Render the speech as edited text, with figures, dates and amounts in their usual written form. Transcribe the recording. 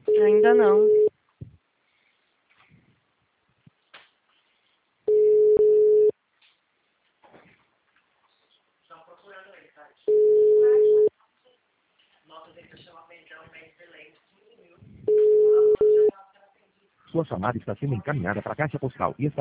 Ainda não. Sua chamada está sendo encaminhada para a caixa postal e está